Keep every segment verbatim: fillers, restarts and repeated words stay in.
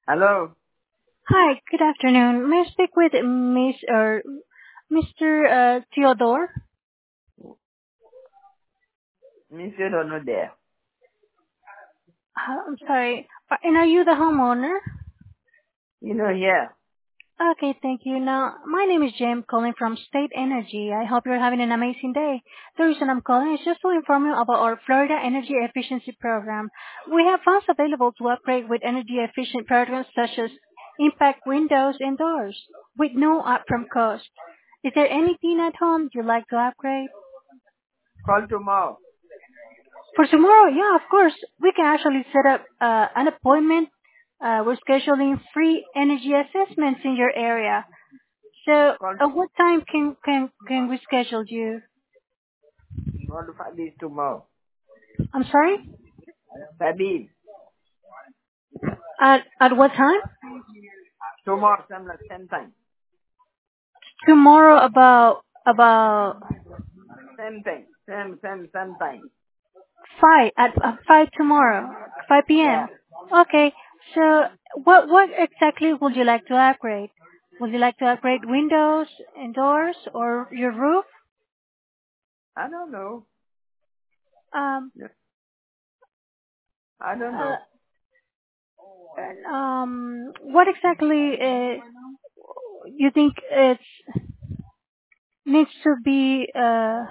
Hello, Hi, good afternoon. May I speak with Miss or mister Uh, Theodore? Monsieur Dono there. Uh, I'm sorry. Uh, And are you the homeowner? You know, here. Okay, thank you. Now, my name is Jim, calling from State Energy. I hope you're having an amazing day. The reason I'm calling is just to inform you about our Florida Energy Efficiency Program. We have funds available to upgrade with energy efficient programs such as impact windows and doors with no upfront cost. Is there anything at home you'd like to upgrade? Call tomorrow. For tomorrow, yeah, of course. We can actually set up uh, an appointment. Uh, we're scheduling free energy assessments in your area. So, Call at what time can can can we schedule you? call to Fabis tomorrow. I'm sorry. Fabis. At at what time? Tomorrow, same, like, same time. Tomorrow about about Same thing. Same, same, same time. five at, at five tomorrow, five Yeah. p m. Okay. So, what what exactly would you like to upgrade? Would you like to upgrade windows and doors or your roof? I don't know. Um, Yeah. I don't uh, know. um, what exactly uh, you think it needs to be uh,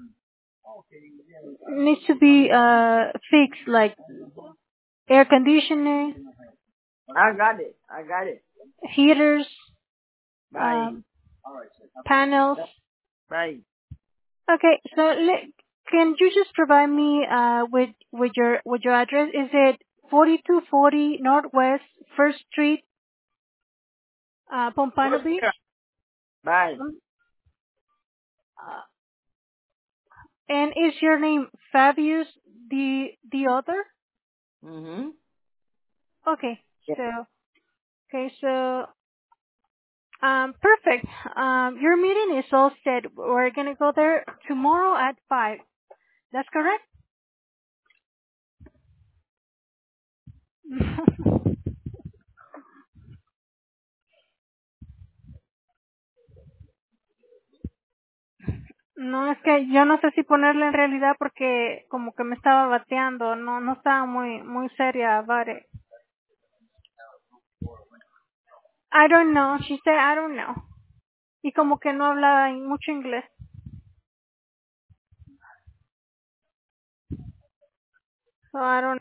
needs to be uh, fixed, like air conditioning, I got it. I got it. heaters, Bye. um, panels? Bye. Okay, so le- can you just provide me uh, with with your with your address? Is it forty-two forty Northwest First Street, uh, Pompano Beach? Bye. Um, uh, and is your name Fabius the the other? Mm-hmm. Okay, Yeah. so okay, so um, perfect. Um, your meeting is all set. We're gonna go there tomorrow at five. That's correct. No, es que yo no sé si ponerle en realidad porque como que me estaba bateando, no, no estaba muy, muy seria about it. I don't know, she said I don't know. Y como que no hablaba mucho inglés. So I don't